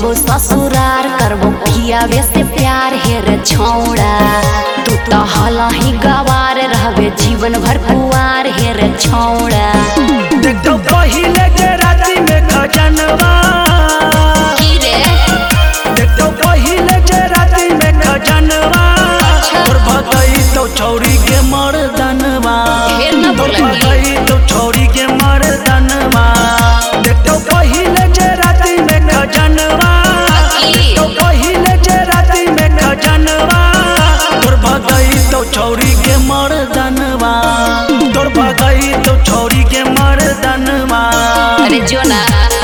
जइबो ससुरार करबो पियावे से प्यार हेर छौड़ा तू तो हलही गवार रहबे जीवन भर कुआर हेर छौड़ा देखो पहिले के राती में खजनवा की रे देखो पहिले के राती में खजनवा और भगई तो छौरी के मर्दनवा ढेर न बोलनी भगई तो छौरी के मर्दनवा देखो पहिले के राती में खजनवा तो पहिले के राती में खजनवा और भगई तो छौरी के मर्दनवा तोर भगई तो छौरी के मर्दनवा अरे जो ना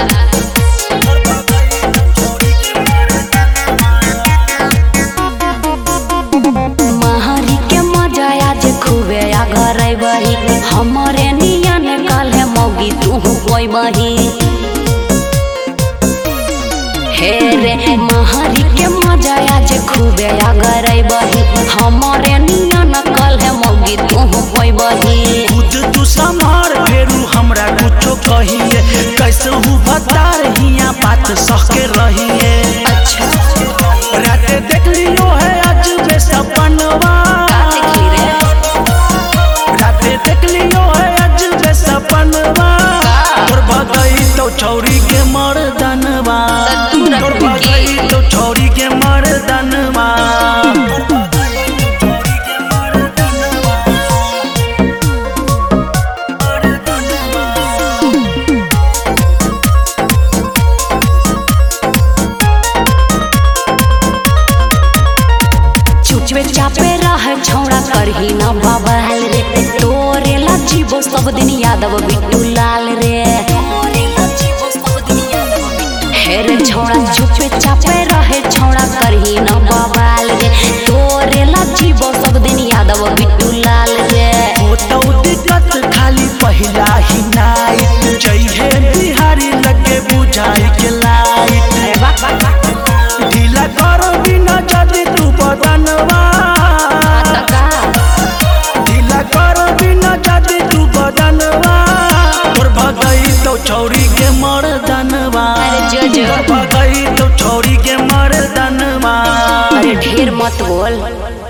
महरी के मजा आज खूबे आ घरै बही हमरे नियन काल्हे मौगी तू कोई बही हे रे महरी के मजा आज खूबे आ घरै बही हमरे नियन काल्हे मौगी तू कोई बही खुद तू संभार फेरू हमरा कुछो कहिए कैसे हूँ बता रहिया बात सह के रहिए अच्छा राते देख लियो है आज में सपनवा देखली रे राते देख लियो है आज में सपनवा तोर भगई तो छौरी के मर्दनवा तोर भगई तो छौरी के मर्दनवा चुपे चापे रह छौड़ा करही न बवाल रे तोरे ला जीवो सब दिन यादव बिट्टू लाल रे हे रे छौड़ा चुपे चापे रहे छौड़ा करही न बवाल रे तोरे ला जीवो सब दिन यादव बिट्टू लाल रे होतौ दिक्कत खाली पहिला ही नाइट जइहे बिहारी लगे बुझाई के लाइट ढीला कर बिना जदी तू बदनवा ढीला कर बिना जदी तू बदनवा तोर भगई तो छौरी के मर्दनवा अरे जो भगई तो छौरी के मर्दनवा अरे ढेर मत बोल।